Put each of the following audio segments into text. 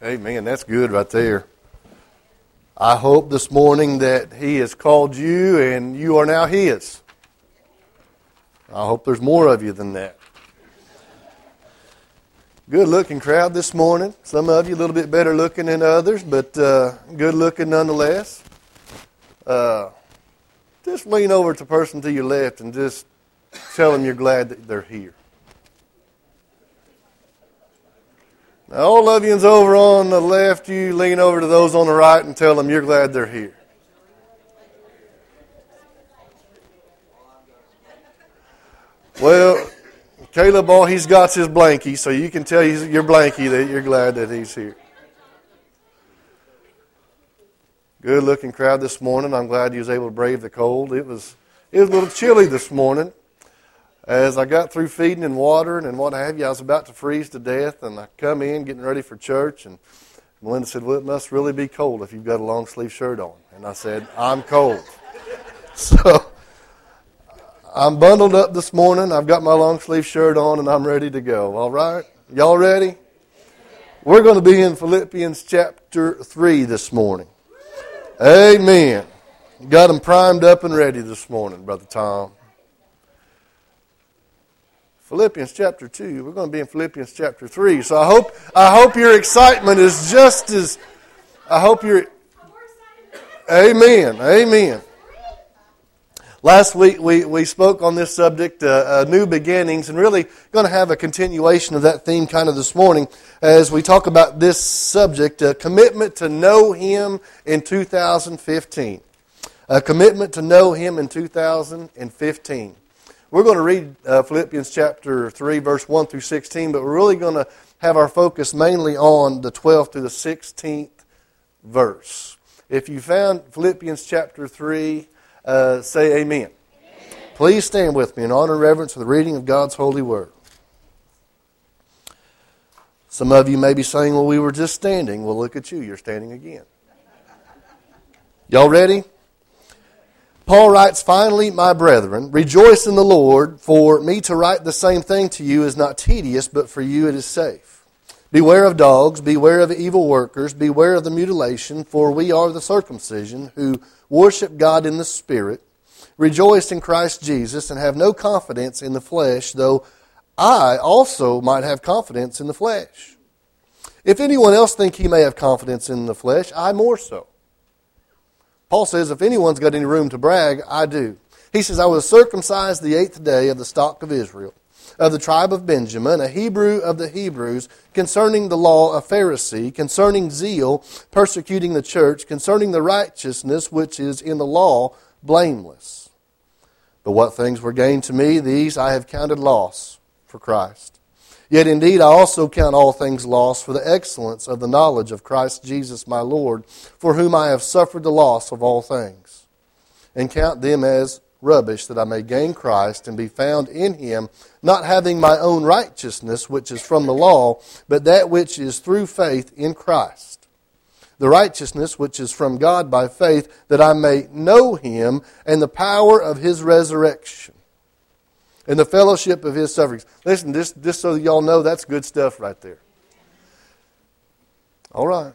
Amen. That's good right there. I hope this morning that He has called you and you are now His. I hope there's more of you than that. Good looking crowd this morning. Some of you a little bit better looking than others, but good looking nonetheless. Just lean over to the person to your left and just tell them you're glad that they're here. Now, all of you's over on the left, you lean over to those on the right and tell them you're glad they're here. Well, Caleb, he's got his blankie, so you can tell your blankie that you're glad that he's here. Good looking crowd this morning. I'm glad you was able to brave the cold. It was a little chilly this morning. As I got through feeding and watering and what have you, I was about to freeze to death, and I come in getting ready for church, and Melinda said, well, it must really be cold if you've got a long sleeve shirt on. And I said, I'm cold. So I'm bundled up this morning. I've got my long sleeve shirt on, and I'm ready to go. All right? Y'all ready? We're going to be in Philippians chapter 3 this morning. Amen. Got them primed up and ready this morning, Brother Tom. Philippians chapter 2. We're going to be in Philippians chapter 3. So I hope your excitement is just as... I hope you're... Amen. Amen. Last week we spoke on this subject, new beginnings, and really going to have a continuation of that theme kind of this morning as we talk about this subject, a commitment to know Him in 2015. A commitment to know Him in 2015. We're going to read Philippians chapter 3, verse 1 through 16, but we're really going to have our focus mainly on the 12th to the 16th verse. If you found Philippians chapter 3, say amen. Please stand with me in honor and reverence for the reading of God's holy word. Some of you may be saying, well, we were just standing. Well, look at you. You're standing again. Y'all ready? Paul writes, finally, my brethren, rejoice in the Lord, for me to write the same thing to you is not tedious, but for you it is safe. Beware of dogs, beware of evil workers, beware of the mutilation, for we are the circumcision, who worship God in the Spirit, rejoice in Christ Jesus, and have no confidence in the flesh, though I also might have confidence in the flesh. If anyone else think he may have confidence in the flesh, I more so. Paul says, if anyone's got any room to brag, I do. He says, I was circumcised the 8th day of the stock of Israel, of the tribe of Benjamin, a Hebrew of the Hebrews, concerning the law a Pharisee, concerning zeal, persecuting the church, concerning the righteousness which is in the law, blameless. But what things were gained to me, these I have counted loss for Christ. Yet indeed I also count all things lost for the excellence of the knowledge of Christ Jesus my Lord, for whom I have suffered the loss of all things, and count them as rubbish, that I may gain Christ and be found in Him, not having my own righteousness, which is from the law, but that which is through faith in Christ. The righteousness which is from God by faith, that I may know Him and the power of His resurrection, and the fellowship of His sufferings. Listen, just so y'all know, that's good stuff right there. All right.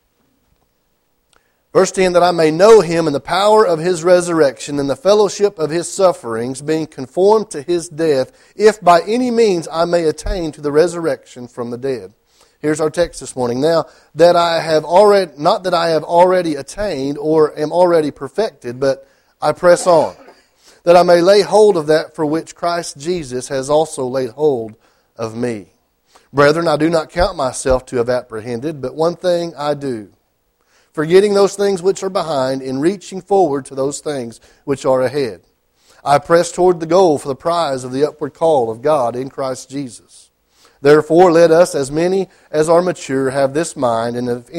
Verse 10, that I may know Him and the power of His resurrection and the fellowship of His sufferings, being conformed to His death, if by any means I may attain to the resurrection from the dead. Here's our text this morning. Now, that I have already, not that I have already attained or am already perfected, but I press on, that I may lay hold of that for which Christ Jesus has also laid hold of me. Brethren, I do not count myself to have apprehended, but one thing I do, forgetting those things which are behind, and reaching forward to those things which are ahead. I press toward the goal for the prize of the upward call of God in Christ Jesus. Therefore, let us, as many as are mature, have this mind, and if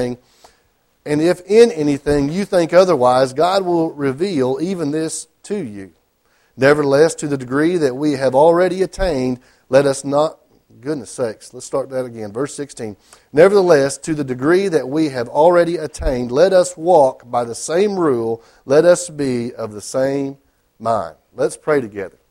in anything you think otherwise, God will reveal even this to you. Nevertheless, to the degree that we have already attained, let us not... Goodness sakes, let's start that again. Verse 16. Nevertheless, to the degree that we have already attained, let us walk by the same rule, let us be of the same mind. Let's pray together.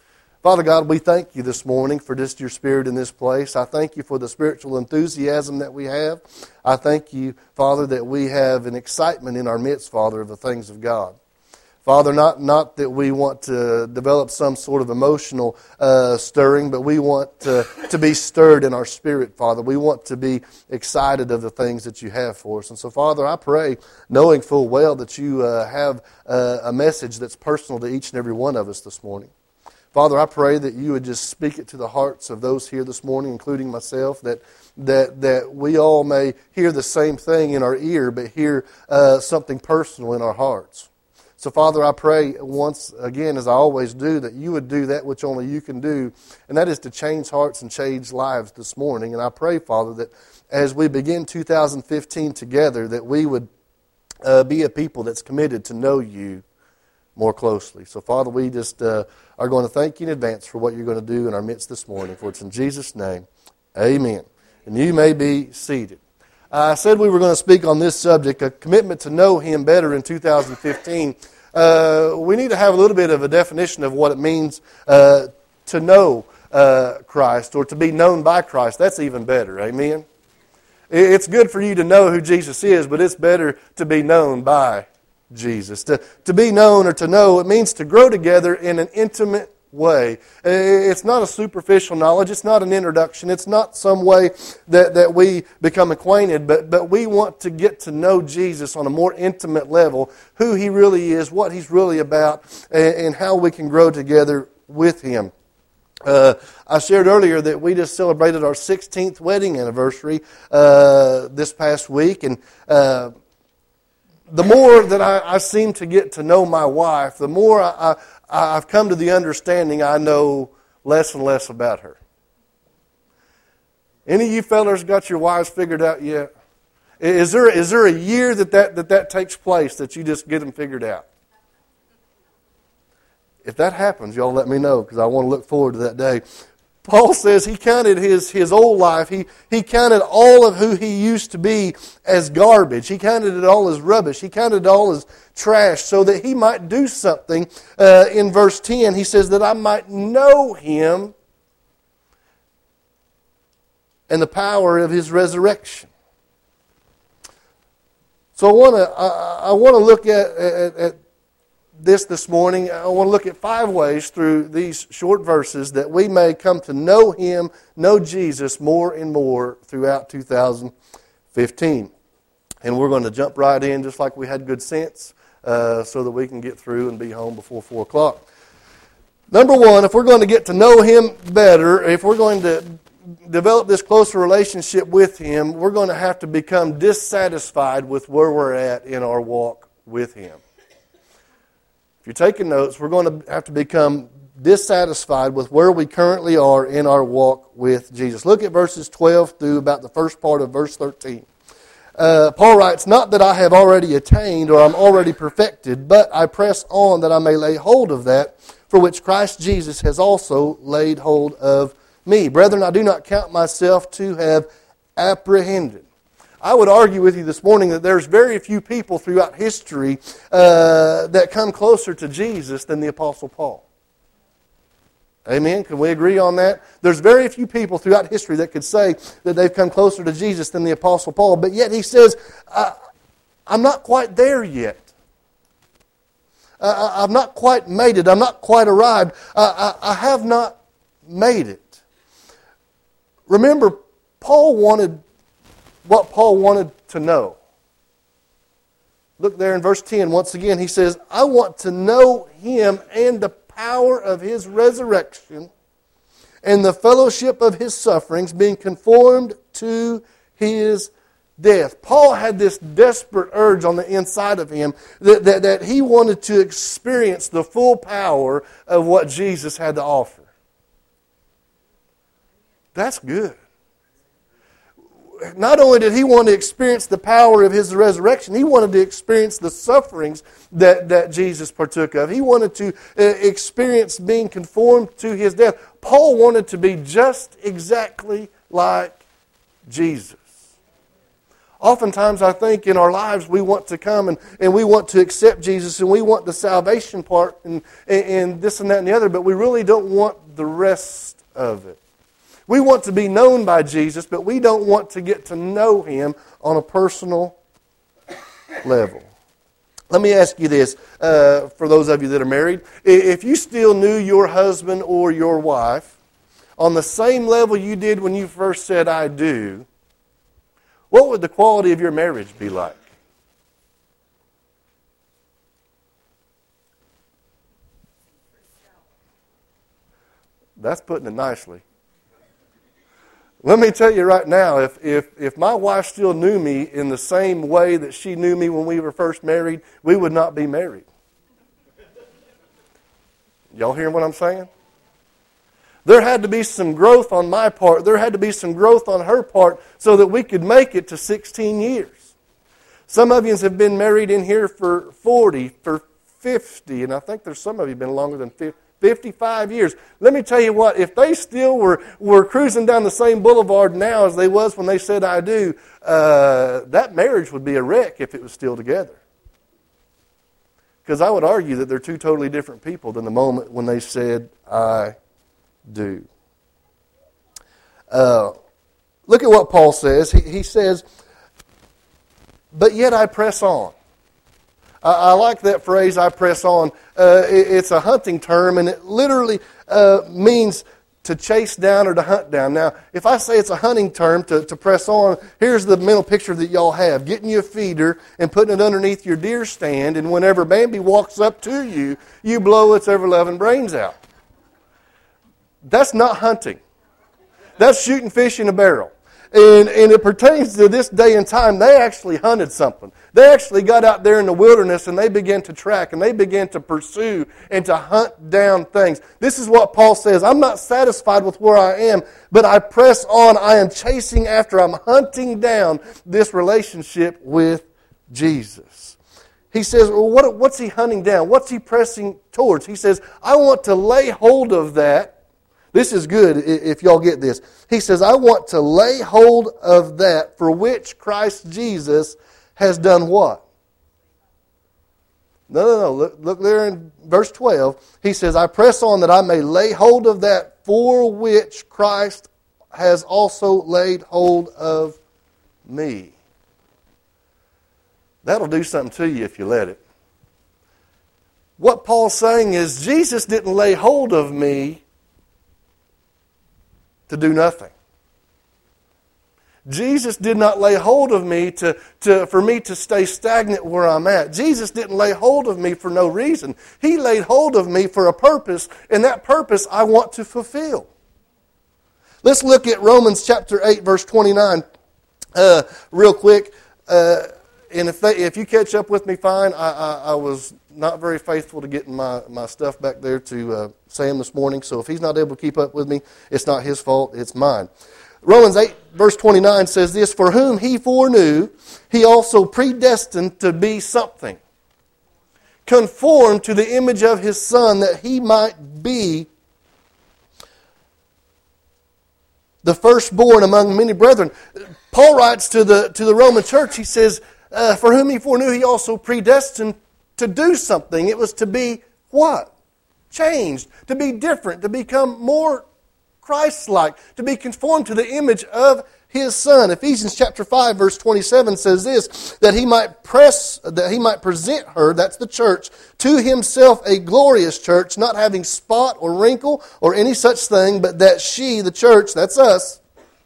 Father God, we thank you this morning for just your Spirit in this place. I thank you for the spiritual enthusiasm that we have. I thank you, Father, that we have an excitement in our midst, Father, of the things of God. Father, not that we want to develop some sort of emotional stirring, but we want to be stirred in our spirit, Father. We want to be excited of the things that you have for us. And so, Father, I pray, knowing full well that you have a message that's personal to each and every one of us this morning. Father, I pray that you would just speak it to the hearts of those here this morning, including myself, that we all may hear the same thing in our ear, but hear something personal in our hearts. So, Father, I pray once again, as I always do, that you would do that which only you can do, and that is to change hearts and change lives this morning. And I pray, Father, that as we begin 2015 together, that we would be a people that's committed to know you more closely. So, Father, we just are going to thank you in advance for what you're going to do in our midst this morning. For it's in Jesus' name, amen. And you may be seated. I said we were going to speak on this subject, a commitment to know Him better in 2015. We need to have a little bit of a definition of what it means to know Christ or to be known by Christ. That's even better, amen? It's good for you to know who Jesus is, but it's better to be known by Jesus. To be known or to know, it means to grow together in an intimate way. It's not a superficial knowledge. It's not an introduction. It's not some way that we become acquainted, but we want to get to know Jesus on a more intimate level, who He really is, what He's really about, and how we can grow together with Him. I shared earlier that we just celebrated our 16th wedding anniversary this past week, and the more that I seem to get to know my wife, the more I've come to the understanding I know less and less about her. Any of you fellas got your wives figured out yet? Is there a year that takes place that you just get them figured out? If that happens, y'all let me know, because I want to look forward to that day. Paul says he counted his old life, he counted all of who he used to be as garbage. He counted it all as rubbish. He counted it all as trash so that he might do something. In verse 10, he says that I might know Him and the power of His resurrection. So I want to look at this morning. I want to look at 5 ways through these short verses that we may come to know Him, know Jesus more and more throughout 2015. And we're going to jump right in just like we had good sense so that we can get through and be home before 4 o'clock. Number 1, if we're going to get to know Him better, if we're going to develop this closer relationship with Him, we're going to have to become dissatisfied with where we're at in our walk with Him. If you're taking notes, we're going to have to become dissatisfied with where we currently are in our walk with Jesus. Look at verses 12 through about the first part of verse 13. Paul writes, "Not that I have already attained or I'm already perfected, but I press on that I may lay hold of that for which Christ Jesus has also laid hold of me. Brethren, I do not count myself to have apprehended." I would argue with you this morning that there's very few people throughout history that come closer to Jesus than the Apostle Paul. Amen? Can we agree on that? There's very few people throughout history that could say that they've come closer to Jesus than the Apostle Paul. But yet he says, I'm not quite there yet. I've not quite made it. I'm not quite arrived. I have not made it. Remember, Paul wanted what Paul wanted to know. Look there in verse 10. Once again, he says, I want to know Him and the power of His resurrection and the fellowship of His sufferings, being conformed to His death. Paul had this desperate urge on the inside of him that he wanted to experience the full power of what Jesus had to offer. That's good. Not only did he want to experience the power of His resurrection, he wanted to experience the sufferings that Jesus partook of. He wanted to experience being conformed to His death. Paul wanted to be just exactly like Jesus. Oftentimes, I think in our lives we want to come and we want to accept Jesus and we want the salvation part and this and that and the other, but we really don't want the rest of it. We want to be known by Jesus, but we don't want to get to know Him on a personal level. Let me ask you this, for those of you that are married. If you still knew your husband or your wife on the same level you did when you first said, I do, what would the quality of your marriage be like? That's putting it nicely. Let me tell you right now, if my wife still knew me in the same way that she knew me when we were first married, we would not be married. Y'all hearing what I'm saying? There had to be some growth on my part. There had to be some growth on her part so that we could make it to 16 years. Some of you have been married in here for 40, for 50, and I think there's some of you been longer than 55 years. Let me tell you what, if they still were cruising down the same boulevard now as they was when they said I do, that marriage would be a wreck if it was still together. Because I would argue that they're two totally different people than the moment when they said I do. Look at what Paul says. He says, but yet I press on. I like that phrase, I press on. It's a hunting term, and it literally means to chase down or to hunt down. Now, if I say it's a hunting term, to press on, here's the mental picture that y'all have. Getting you a feeder and putting it underneath your deer stand, and whenever Bambi walks up to you, you blow its ever-loving brains out. That's not hunting. That's shooting fish in a barrel. And it pertains to this day and time. They actually hunted something. They actually got out there in the wilderness and they began to track and they began to pursue and to hunt down things. This is what Paul says. I'm not satisfied with where I am, but I press on. I am chasing after. I'm hunting down this relationship with Jesus. He says, well, what's he hunting down? What's he pressing towards? He says, I want to lay hold of that. This is good if y'all get this. He says, I want to lay hold of that for which Christ Jesus has done what? No. Look there in verse 12. He says, I press on that I may lay hold of that for which Christ has also laid hold of me. That'll do something to you if you let it. What Paul's saying is, Jesus didn't lay hold of me to do nothing. Jesus did not lay hold of me for me to stay stagnant where I'm at. Jesus didn't lay hold of me for no reason. He laid hold of me for a purpose, and that purpose I want to fulfill. Let's look at Romans chapter 8, verse 29 real quick. And if you catch up with me, fine. I was not very faithful to getting my stuff back there to Sam this morning. So if he's not able to keep up with me, it's not his fault, it's mine. Romans 8, verse 29 says this, for whom he foreknew, he also predestined to be something, conformed to the image of his Son, that he might be the firstborn among many brethren. Paul writes to the Roman church, he says, for whom he foreknew, he also predestined to do something. It was to be what? Changed, to be different, to become more Christ-like, to be conformed to the image of his Son. Ephesians chapter 5, verse 27 says this, that he might present her, that's the church, to himself a glorious church, not having spot or wrinkle or any such thing, but that she, the church, that's us.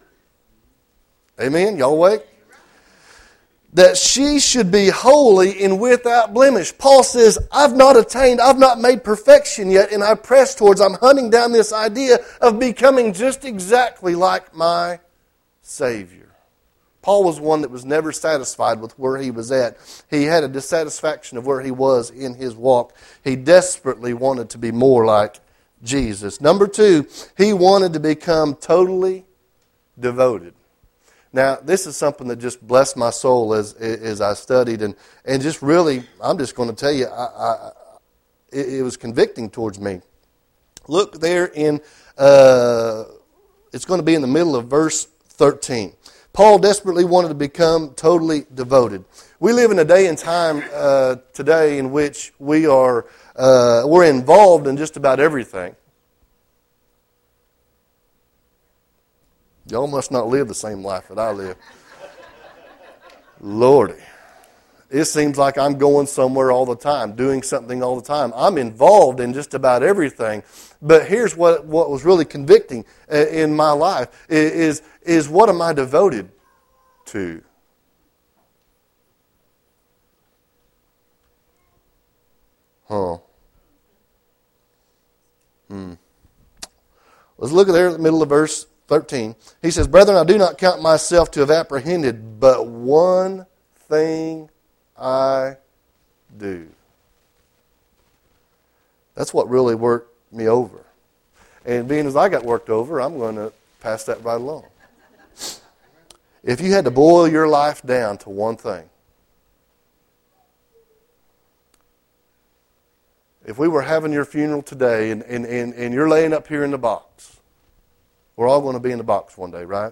Amen? Y'all awake? That she should be holy and without blemish. Paul says, I've not made perfection yet, and I press towards, I'm hunting down this idea of becoming just exactly like my Savior. Paul was one that was never satisfied with where he was at. He had a dissatisfaction of where he was in his walk. He desperately wanted to be more like Jesus. Number 2, he wanted to become totally devoted. Now, this is something that just blessed my soul as I studied, and just really, I'm just going to tell you, it was convicting towards me. Look there in, it's going to be in the middle of verse 13. Paul desperately wanted to become totally devoted. We live in a day and time today in which we're involved in just about everything. Y'all must not live the same life that I live. Lordy. It seems like I'm going somewhere all the time, doing something all the time. I'm involved in just about everything. But here's what was really convicting in my life is what am I devoted to? Let's look at there in the middle of verse 13. He says, "Brethren, I do not count myself to have apprehended, but one thing I do." That's what really worked me over. And being as I got worked over, I'm going to pass that right along. If you had to boil your life down to one thing, if we were having your funeral today and you're laying up here in the box, we're all going to be in the box one day, right?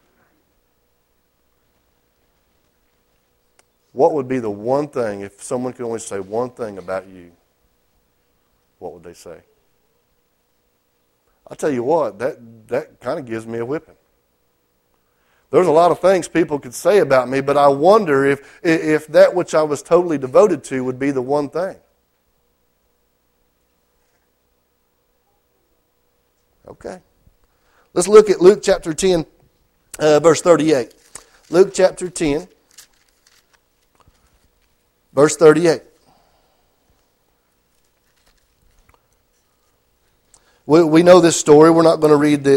What would be the one thing, if someone could only say one thing about you, what would they say? I'll tell you what, that kind of gives me a whipping. There's a lot of things people could say about me, but I wonder if that which I was totally devoted to would be the one thing. Okay. Let's look at Luke chapter 10, verse 38. Luke chapter 10, verse 38. We know this story. We're not going to read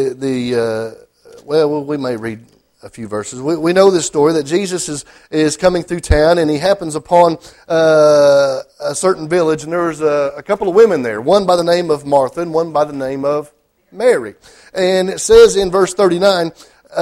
we may read a few verses. We know this story that Jesus is coming through town, and he happens upon a certain village, and there was a couple of women there, one by the name of Martha and one by the name of Mary. And it says in verse 39,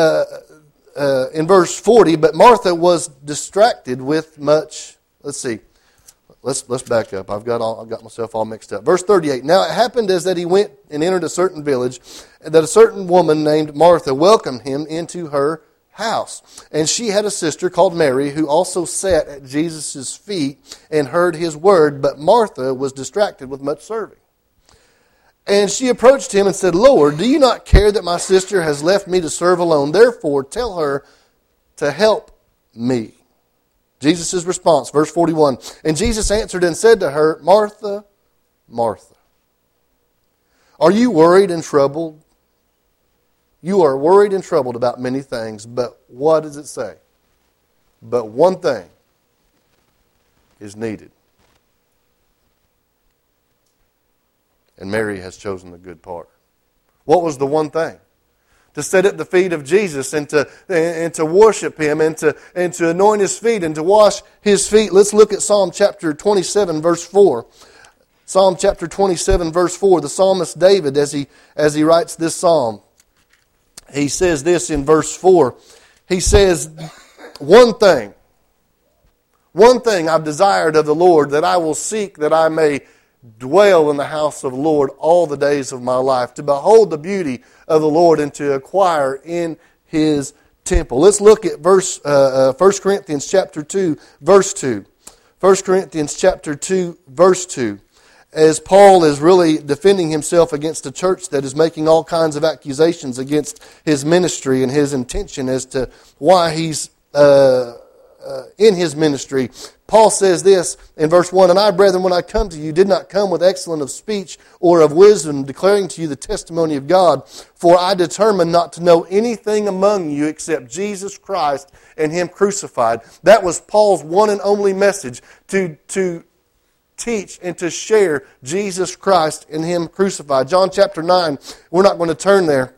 in verse 40, but Martha was distracted with much. Let's see. Let's back up. I've got myself all mixed up. Verse 38. Now it happened as that he went and entered a certain village, that a certain woman named Martha welcomed him into her house. And she had a sister called Mary, who also sat at Jesus' feet and heard his word, but Martha was distracted with much serving. And she approached him and said, Lord, do you not care that my sister has left me to serve alone? Therefore, tell her to help me. Jesus' response, verse 41. And Jesus answered and said to her, Martha, Martha, are you worried and troubled? You are worried and troubled about many things, but what does it say? But one thing is needed. And Mary has chosen the good part. What was the one thing? To sit at the feet of Jesus and to worship Him and to anoint His feet and to wash His feet. Let's look at Psalm chapter 27, verse 4. Psalm chapter 27, verse 4. The psalmist David, as he writes this psalm, he says this in verse 4. He says, one thing I've desired of the Lord, that I will seek, that I may dwell in the house of the Lord all the days of my life, to behold the beauty of the Lord and to acquire in His temple. Let's look at 1 Corinthians chapter 2, verse 2. 1 Corinthians chapter 2, verse 2. As Paul is really defending himself against a church that is making all kinds of accusations against his ministry and his intention as to why he's in his ministry. Paul says this in verse 1, And I, brethren, when I come to you, did not come with excellence of speech or of wisdom, declaring to you the testimony of God. For I determined not to know anything among you except Jesus Christ and Him crucified. That was Paul's one and only message, to teach and to share Jesus Christ and Him crucified. John chapter 9, we're not going to turn there.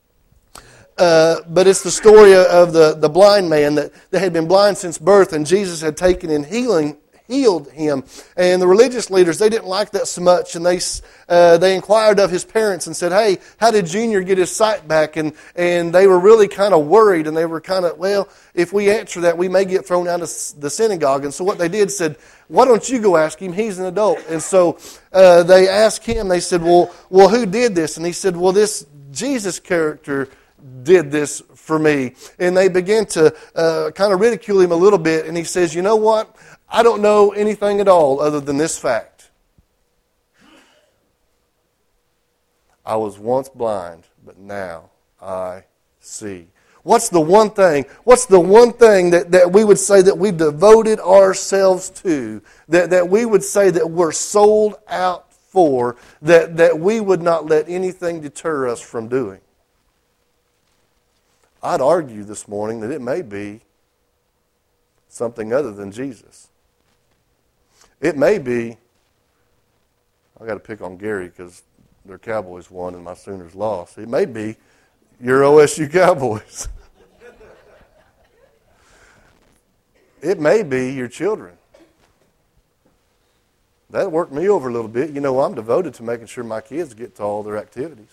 But it's the story of the blind man that had been blind since birth, and Jesus had taken and healed him. And the religious leaders, they didn't like that so much, and they inquired of his parents and said, hey, how did Junior get his sight back? And they were really kind of worried, and they were kind of, well, if we answer that, we may get thrown out of the synagogue. And so what they did said, why don't you go ask him? He's an adult. And so they asked him, they said, well, who did this? And he said, well, this Jesus character did this for me. And they began to kind of ridicule him a little bit. And he says, you know what? I don't know anything at all other than this fact. I was once blind, but now I see. What's the one thing that we would say that we've devoted ourselves to, that we would say that we're sold out for, that we would not let anything deter us from doing? I'd argue this morning that it may be something other than Jesus. It may be, I got to pick on Gary because their Cowboys won and my Sooners lost. It may be your OSU Cowboys. It may be your children. That worked me over a little bit. You know, I'm devoted to making sure my kids get to all their activities.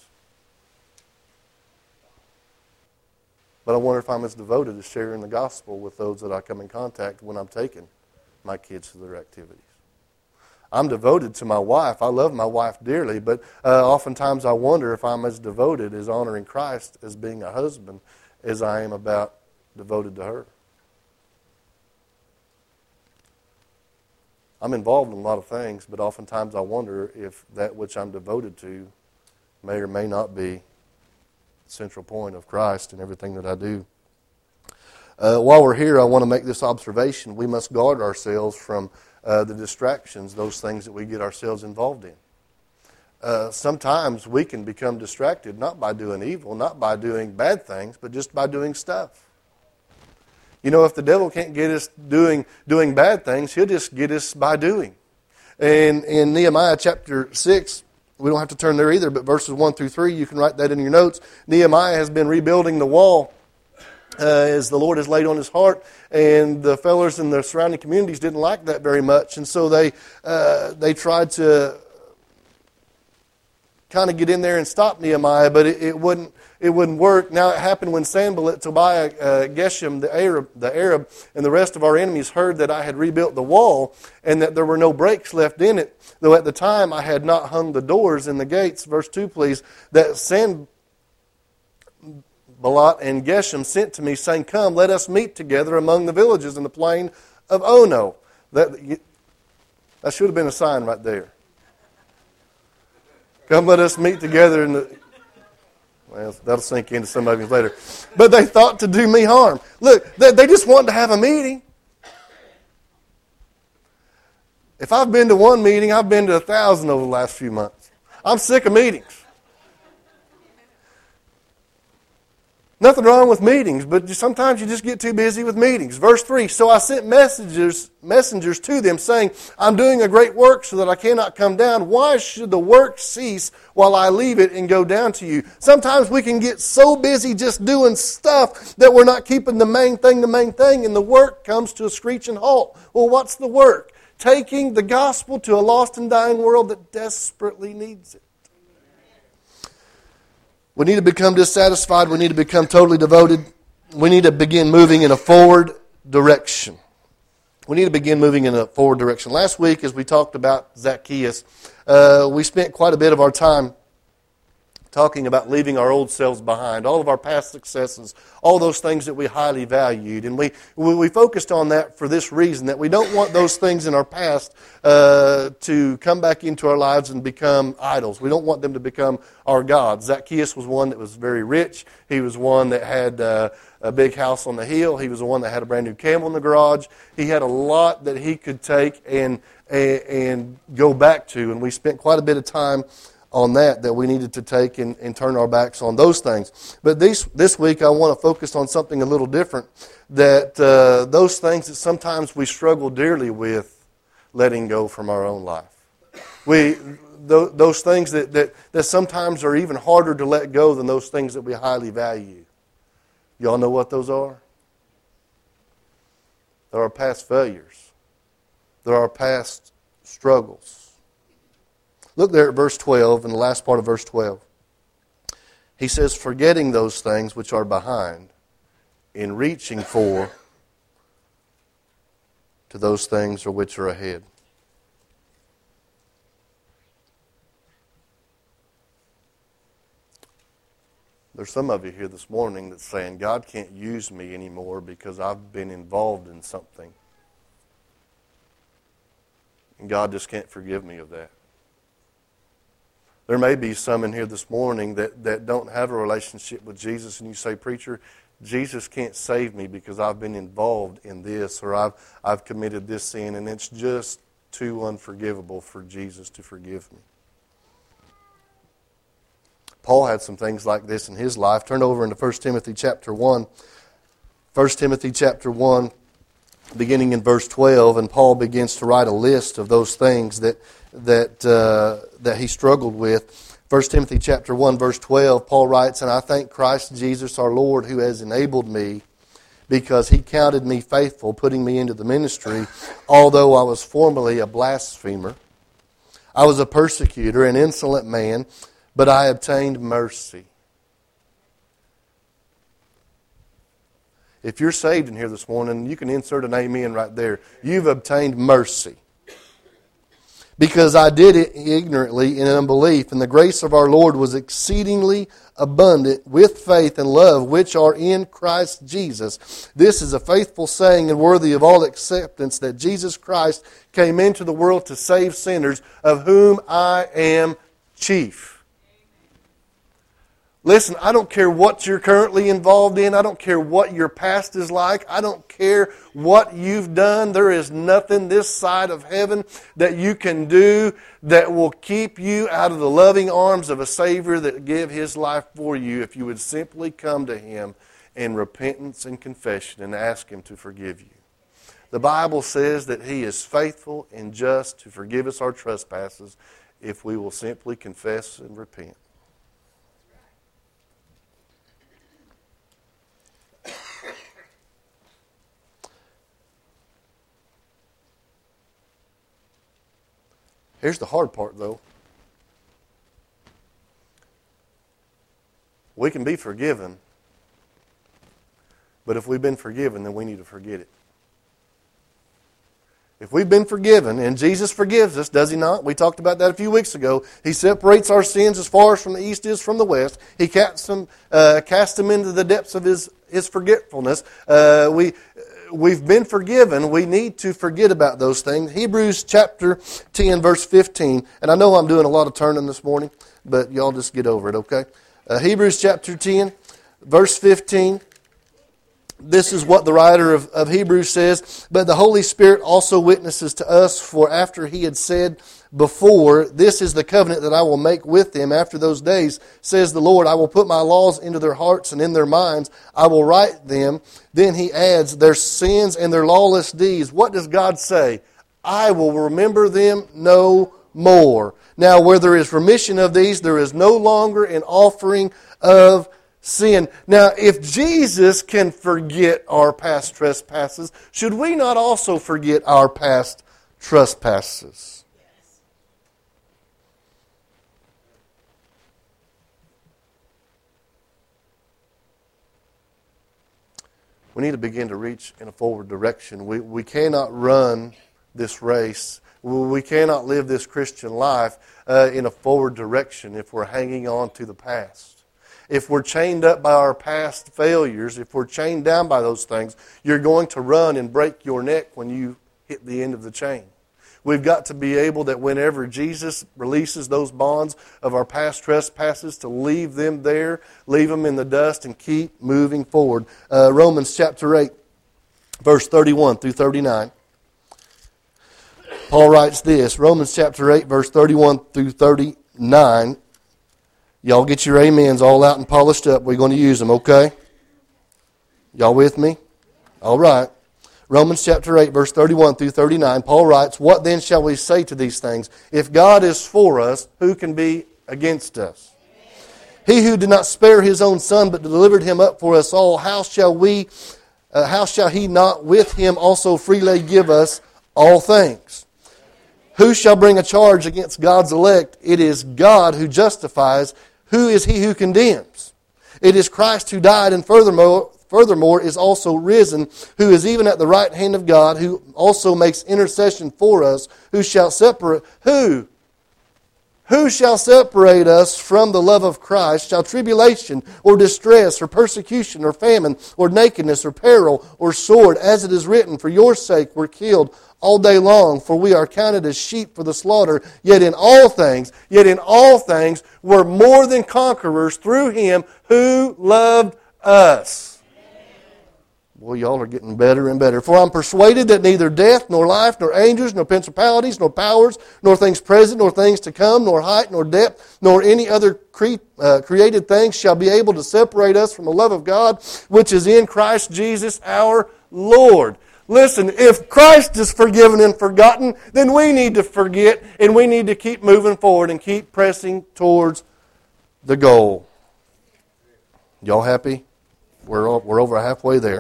But I wonder if I'm as devoted to sharing the gospel with those that I come in contact when I'm taking my kids to their activities. I'm devoted to my wife. I love my wife dearly, but oftentimes I wonder if I'm as devoted as honoring Christ as being a husband as I am about devoted to her. I'm involved in a lot of things, but oftentimes I wonder if that which I'm devoted to may or may not be the central point of Christ in everything that I do. While we're here, I want to make this observation. We must guard ourselves from the distractions, those things that we get ourselves involved in. Sometimes we can become distracted not by doing evil, not by doing bad things, but just by doing stuff. You know, if the devil can't get us doing bad things, he'll just get us by doing. And in Nehemiah chapter 6, we don't have to turn there either, but verses 1 through 3, you can write that in your notes. Nehemiah has been rebuilding the wall as the Lord has laid on his heart, and the fellows in the surrounding communities didn't like that very much, and so they tried to kind of get in there and stop Nehemiah, but it wouldn't work. Now it happened when Sanballat, Tobiah, Geshem, the Arab, and the rest of our enemies heard that I had rebuilt the wall and that there were no breaks left in it, though at the time I had not hung the doors and the gates. Verse 2, please. That Sanballat and Geshem sent to me, saying, "Come, let us meet together among the villages in the plain of Ono." That should have been a sign right there. Come, let us meet together in the... Well, that'll sink into some of you later. But they thought to do me harm. Look, they just wanted to have a meeting. If I've been to one meeting, I've been to 1,000 over the last few months. I'm sick of meetings. Nothing wrong with meetings, but sometimes you just get too busy with meetings. Verse 3, so I sent messengers to them saying, I'm doing a great work so that I cannot come down. Why should the work cease while I leave it and go down to you? Sometimes we can get so busy just doing stuff that we're not keeping the main thing, and the work comes to a screeching halt. Well, what's the work? Taking the gospel to a lost and dying world that desperately needs it. We need to become dissatisfied. We need to become totally devoted. We need to begin moving in a forward direction. Last week, as we talked about Zacchaeus, we spent quite a bit of our time talking about leaving our old selves behind, all of our past successes, all those things that we highly valued. And we focused on that for this reason, that we don't want those things in our past to come back into our lives and become idols. We don't want them to become our gods. Zacchaeus was one that was very rich. He was one that had a big house on the hill. He was the one that had a brand new camel in the garage. He had a lot that he could take and go back to. And we spent quite a bit of time on that we needed to take and turn our backs on those things. But this week I want to focus on something a little different, that those things that sometimes we struggle dearly with letting go from our own life. Those things that sometimes are even harder to let go than those things that we highly value. Y'all know what those are? They're our past failures. They're our past struggles. Look there at verse 12, in the last part of verse 12. He says, forgetting those things which are behind, in reaching for to those things which are ahead. There's some of you here this morning that's saying, God can't use me anymore because I've been involved in something. And God just can't forgive me of that. There may be some in here this morning that don't have a relationship with Jesus, and you say, Preacher, Jesus can't save me because I've been involved in this, or I've committed this sin, and it's just too unforgivable for Jesus to forgive me. Paul had some things like this in his life. Turn over into 1 Timothy chapter 1. 1 Timothy chapter 1, beginning in verse 12, and Paul begins to write a list of those things that he struggled with. 1 Timothy chapter 1, verse 12, Paul writes, And I thank Christ Jesus our Lord, who has enabled me, because he counted me faithful, putting me into the ministry, although I was formerly a blasphemer. I was a persecutor, an insolent man, but I obtained mercy. If you're saved in here this morning, you can insert an amen right there. You've obtained mercy. Because I did it ignorantly in unbelief, and the grace of our Lord was exceedingly abundant with faith and love, which are in Christ Jesus. This is a faithful saying and worthy of all acceptance, that Jesus Christ came into the world to save sinners, of whom I am chief. Listen, I don't care what you're currently involved in. I don't care what your past is like. I don't care what you've done. There is nothing this side of heaven that you can do that will keep you out of the loving arms of a Savior that gave His life for you, if you would simply come to Him in repentance and confession and ask Him to forgive you. The Bible says that He is faithful and just to forgive us our trespasses if we will simply confess and repent. Here's the hard part, though. We can be forgiven, but if we've been forgiven, then we need to forget it. If we've been forgiven, and Jesus forgives us, does He not? We talked about that a few weeks ago. He separates our sins as far as from the east is from the west. He casts them into the depths of His forgetfulness. We've been forgiven. We need to forget about those things. Hebrews chapter 10, verse 15. And I know I'm doing a lot of turning this morning, but y'all just get over it, okay? Hebrews chapter 10, verse 15. This is what the writer of Hebrews says. But the Holy Spirit also witnesses to us, for after He had said before, This is the covenant that I will make with them after those days, says the Lord, I will put my laws into their hearts and in their minds. I will write them. Then He adds, their sins and their lawless deeds. What does God say? I will remember them no more. Now where there is remission of these, there is no longer an offering of sin. Now, if Jesus can forget our past trespasses, should we not also forget our past trespasses? Yes. We need to begin to reach in a forward direction. We cannot run this race. We cannot live this Christian life in a forward direction if we're hanging on to the past. If we're chained up by our past failures, if we're chained down by those things, you're going to run and break your neck when you hit the end of the chain. We've got to be able that whenever Jesus releases those bonds of our past trespasses, to leave them there, leave them in the dust, and keep moving forward. Romans chapter 8, verse 31 through 39. Paul writes this, Romans chapter 8, verse 31 through 39. Y'all get your amens all out and polished up. We're going to use them, okay? Y'all with me? All right. Romans chapter 8, verse 31 through 39, Paul writes, What then shall we say to these things? If God is for us, who can be against us? He who did not spare His own Son, but delivered Him up for us all, how shall He not with Him also freely give us all things? Who shall bring a charge against God's elect? It is God who justifies. Who is He who condemns? It is Christ who died, and furthermore is also risen, who is even at the right hand of God, who also makes intercession for us. Who shall separate? Who Who shall separate us from the love of Christ? Shall tribulation or distress or persecution or famine or nakedness or peril or sword? As it is written, for your sake we're killed all day long, for we are counted as sheep for the slaughter. Yet in all things, we're more than conquerors through Him who loved us. Well, y'all are getting better and better. For I'm persuaded that neither death, nor life, nor angels, nor principalities, nor powers, nor things present, nor things to come, nor height, nor depth, nor any other created things shall be able to separate us from the love of God, which is in Christ Jesus our Lord. Listen, if Christ is forgiven and forgotten, then we need to forget, and we need to keep moving forward and keep pressing towards the goal. Y'all happy? We're over halfway there.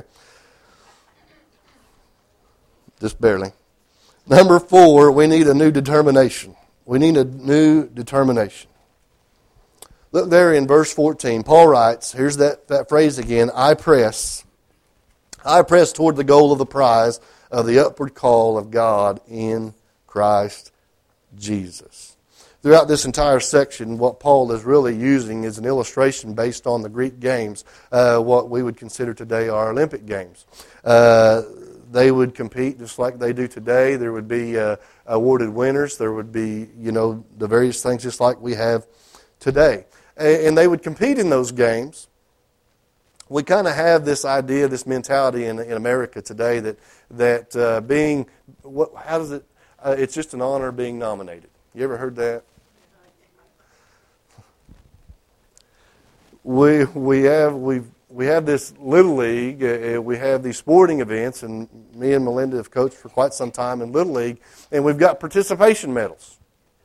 Just barely. Number 4, we need a new determination. We need a new determination. Look there in verse 14. Paul writes, here's that phrase again, I press toward the goal of the prize of the upward call of God in Christ Jesus. Throughout this entire section, what Paul is really using is an illustration based on the Greek games, what we would consider today our Olympic Games. They would compete just like they do today. There would be awarded winners. There would be, the various things just like we have today. And they would compete in those games. We kind of have this idea, this mentality in America today that being, how does it, it's just an honor being nominated. You ever heard that? We have this Little League, we have these sporting events, and me and Melinda have coached for quite some time in Little League, and we've got participation medals.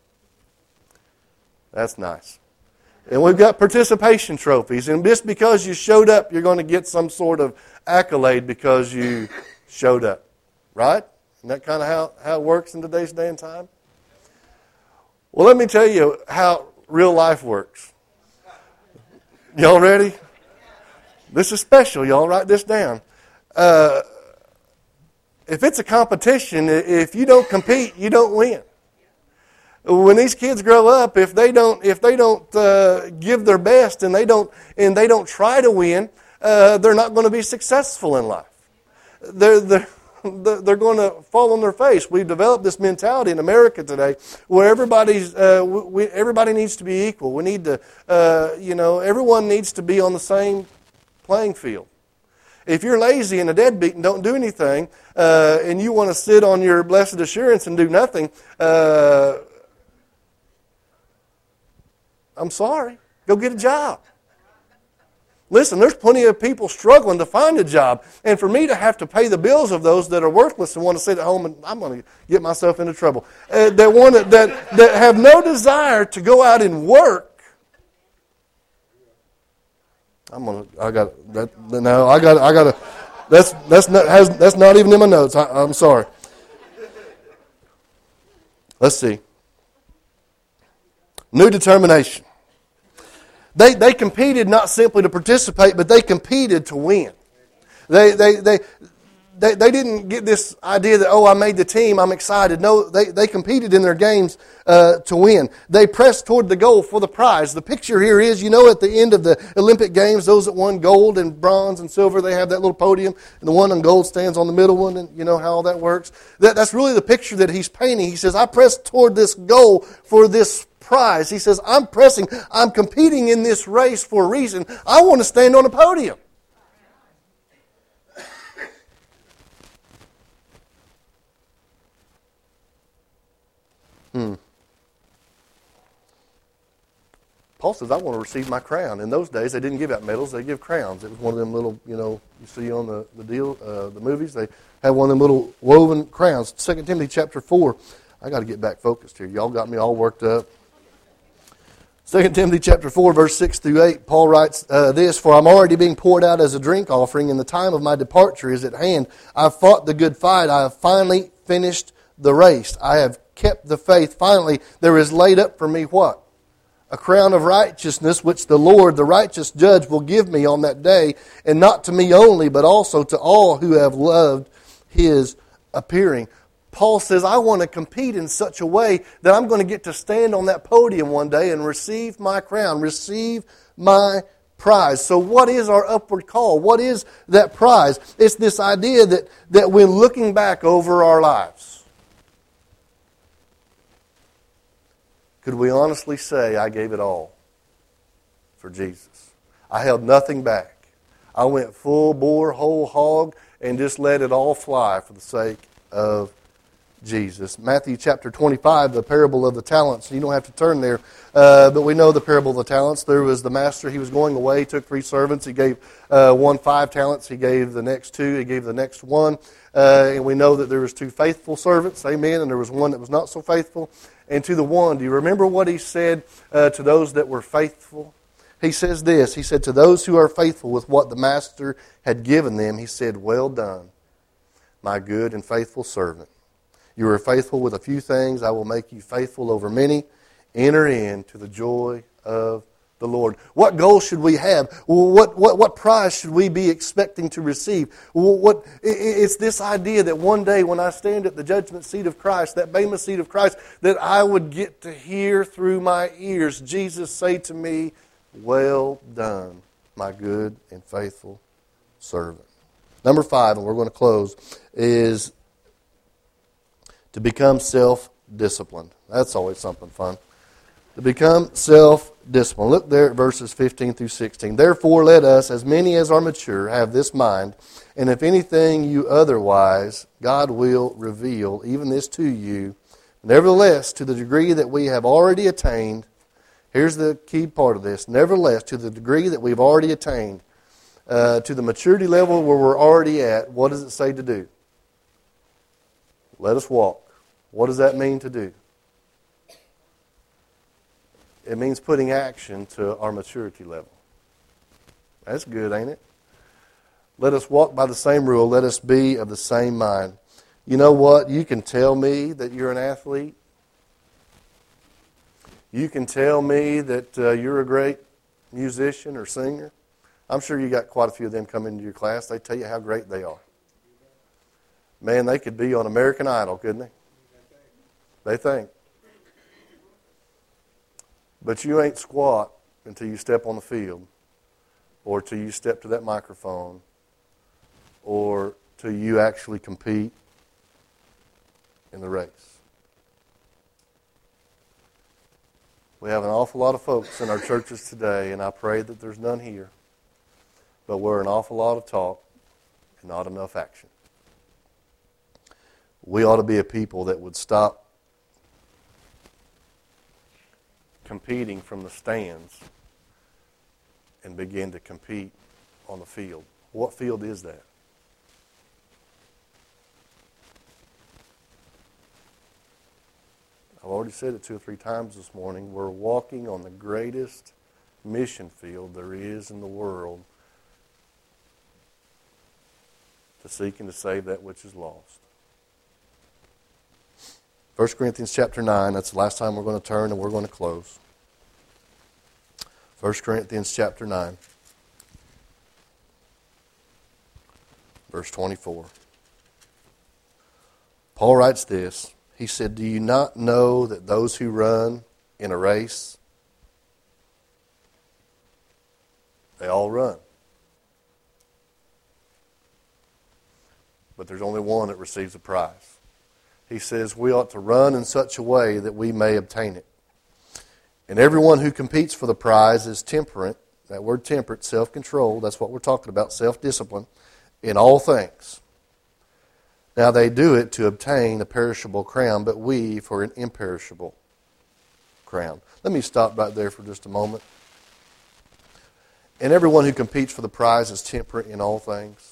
That's nice. And we've got participation trophies, and just because you showed up, you're going to get some sort of accolade because you showed up. Right? Isn't that kind of how it works in today's day and time? Well, let me tell you how real life works. Y'all ready? This is special, y'all. Write this down. If it's a competition, if you don't compete, you don't win. When these kids grow up, if they don't give their best and they don't try to win, they're not going to be successful in life. They're going to fall on their face. We've developed this mentality in America today where everybody needs to be equal. We need to, everyone needs to be on the same playing field. If you're lazy and a deadbeat and don't do anything, and you want to sit on your blessed assurance and do nothing, I'm sorry. Go get a job. Listen, there's plenty of people struggling to find a job. And for me to have to pay the bills of those that are worthless and want to sit at home and I'm going to get myself into trouble. That have no desire to go out and work. That's not even in my notes. I'm sorry. Let's see. New determination. They competed not simply to participate, but they competed to win. They didn't get this idea that, I made the team, I'm excited. No, they competed in their games to win. They pressed toward the goal for the prize. The picture here is, at the end of the Olympic Games, those that won gold and bronze and silver, they have that little podium, and the one on gold stands on the middle one, and you know how all that works. That's really the picture that he's painting. He says, I pressed toward this goal for this prize. He says, I'm competing in this race for a reason. I want to stand on a podium. Paul says, I want to receive my crown. In those days, they didn't give out medals, they give crowns. It was one of them little, you see on the movies, they have one of them little woven crowns. 2 Timothy chapter 4. I got to get back focused here. Y'all got me all worked up. 2 Timothy chapter 4, verse 6 through 8, Paul writes this, For I'm already being poured out as a drink offering, and the time of my departure is at hand. I have fought the good fight. I have finally finished the race. I have kept the faith. Finally, there is laid up for me what? A crown of righteousness, which the Lord, the righteous judge, will give me on that day, and not to me only, but also to all who have loved His appearing. Paul says, I want to compete in such a way that I'm going to get to stand on that podium one day and receive my crown, receive my prize. So what is our upward call? What is that prize? It's this idea that when looking back over our lives, could we honestly say, I gave it all for Jesus? I held nothing back. I went full bore, whole hog, and just let it all fly for the sake of Jesus. Matthew chapter 25, the parable of the talents. You don't have to turn there, but we know the parable of the talents. There was the master, he was going away, he took 3 servants. He gave one 5 talents, he gave the next 2, he gave the next 1. And we know that there was 2 faithful servants, amen, and there was one that was not so faithful. And to the one, do you remember what he said to those that were faithful? He says this, he said, to those who are faithful with what the master had given them, he said, well done, my good and faithful servant. You are faithful with a few things, I will make you faithful over many. Enter into the joy of the Lord. What goal should we have? What prize should we be expecting to receive? It's this idea that one day when I stand at the judgment seat of Christ, that Bema seat of Christ, that I would get to hear through my ears Jesus say to me, well done, my good and faithful servant. Number 5, and we're going to close, is to become self-disciplined. That's always something fun. To become self-disciplined. Look there at verses 15 through 16. Therefore, let us, as many as are mature, have this mind, and if anything you otherwise, God will reveal even this to you. Nevertheless, to the degree that we have already attained, here's the key part of this. Nevertheless, to the degree that we've already attained, to the maturity level where we're already at, what does it say to do? Let us walk. What does that mean to do? It means putting action to our maturity level. That's good, ain't it? Let us walk by the same rule. Let us be of the same mind. You know what? You can tell me that you're an athlete. You can tell me that you're a great musician or singer. I'm sure you got quite a few of them come into your class. They tell you how great they are. Man, they could be on American Idol, couldn't they? They think. But you ain't squat until you step on the field, or till you step to that microphone, or till you actually compete in the race. We have an awful lot of folks in our churches today, and I pray that there's none here, but we're an awful lot of talk and not enough action. We ought to be a people that would stop competing from the stands and begin to compete on the field. What field is that? I've already said it 2 or 3 times this morning. We're walking on the greatest mission field there is in the world to seek and to save that which is lost. 1 Corinthians chapter 9, that's the last time we're going to turn and we're going to close. 1 Corinthians chapter 9, verse 24. Paul writes this. He said, do you not know that those who run in a race, they all run? But there's only one that receives a prize. He says we ought to run in such a way that we may obtain it. And everyone who competes for the prize is temperate. That word temperate, self-control, that's what we're talking about, self-discipline, in all things. Now they do it to obtain a perishable crown, but we for an imperishable crown. Let me stop right there for just a moment. And everyone who competes for the prize is temperate in all things.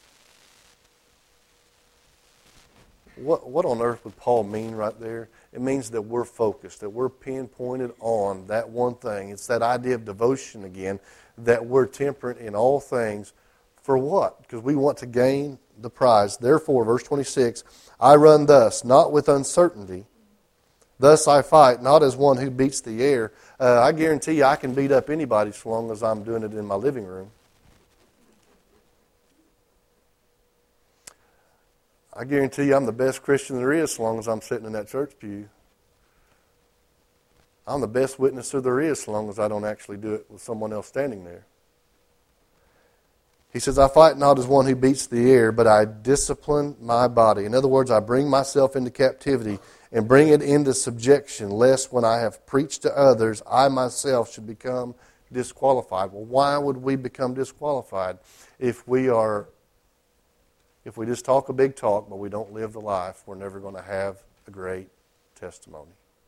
What on earth would Paul mean right there? It means that we're focused, that we're pinpointed on that one thing. It's that idea of devotion again, that we're temperate in all things. For what? Because we want to gain the prize. Therefore, verse 26, I run thus, not with uncertainty. Thus I fight, not as one who beats the air. I guarantee you I can beat up anybody so long as I'm doing it in my living room. I guarantee you I'm the best Christian there is as long as I'm sitting in that church pew. I'm the best witnesser there is as long as I don't actually do it with someone else standing there. He says, I fight not as one who beats the air, but I discipline my body. In other words, I bring myself into captivity and bring it into subjection, lest when I have preached to others, I myself should become disqualified. Well, why would we become disqualified if we just talk a big talk, but we don't live the life? We're never going to have a great testimony.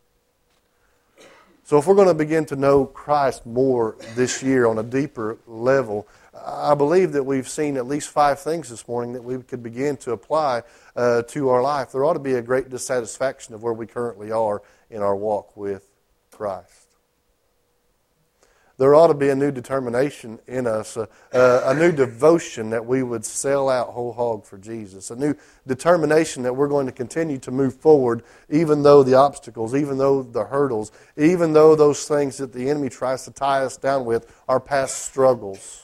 So if we're going to begin to know Christ more this year on a deeper level, I believe that we've seen at least 5 things this morning that we could begin to apply to our life. There ought to be a great dissatisfaction of where we currently are in our walk with Christ. There ought to be a new determination in us, a new devotion that we would sell out whole hog for Jesus, a new determination that we're going to continue to move forward even though the obstacles, even though the hurdles, even though those things that the enemy tries to tie us down with are past struggles,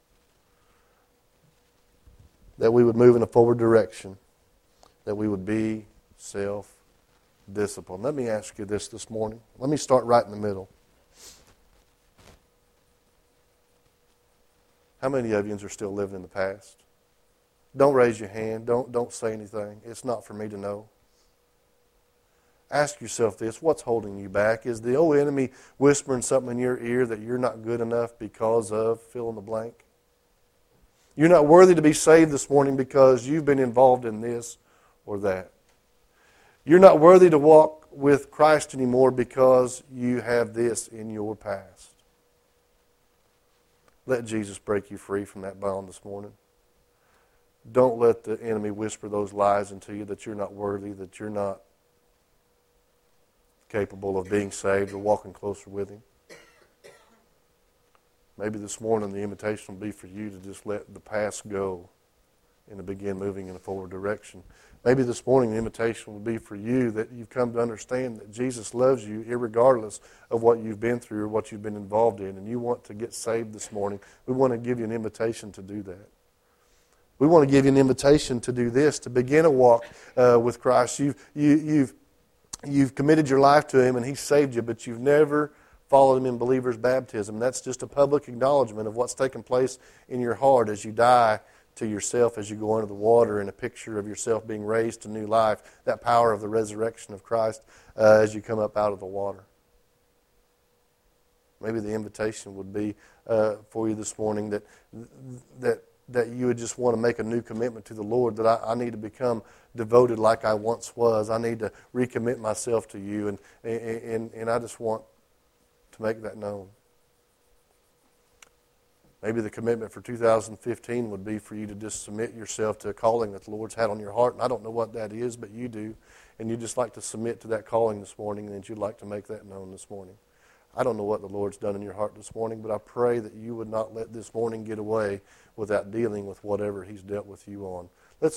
that we would move in a forward direction, that we would be self-disciplined. Let me ask you this morning. Let me start right in the middle. How many of you are still living in the past? Don't raise your hand. Don't say anything. It's not for me to know. Ask yourself this. What's holding you back? Is the old enemy whispering something in your ear that you're not good enough because of fill in the blank? You're not worthy to be saved this morning because you've been involved in this or that. You're not worthy to walk with Christ anymore because you have this in your past. Let Jesus break you free from that bond this morning. Don't let the enemy whisper those lies into you that you're not worthy, that you're not capable of being saved or walking closer with Him. Maybe this morning the invitation will be for you to just let the past go and to begin moving in a forward direction. Maybe this morning the invitation will be for you that you've come to understand that Jesus loves you irregardless of what you've been through or what you've been involved in, and you want to get saved this morning. We want to give you an invitation to do that. We want to give you an invitation to do this, to begin a walk with Christ. You've committed your life to Him and He saved you, but you've never followed Him in believer's baptism. That's just a public acknowledgement of what's taken place in your heart as you die to yourself, as you go under the water, and a picture of yourself being raised to new life, that power of the resurrection of Christ as you come up out of the water. Maybe the invitation would be for you this morning that you would just want to make a new commitment to the Lord, that I need to become devoted like I once was. I need to recommit myself to you, and I just want to make that known. Maybe the commitment for 2015 would be for you to just submit yourself to a calling that the Lord's had on your heart. And I don't know what that is, but you do. And you'd just like to submit to that calling this morning, and that you'd like to make that known this morning. I don't know what the Lord's done in your heart this morning, but I pray that you would not let this morning get away without dealing with whatever He's dealt with you on.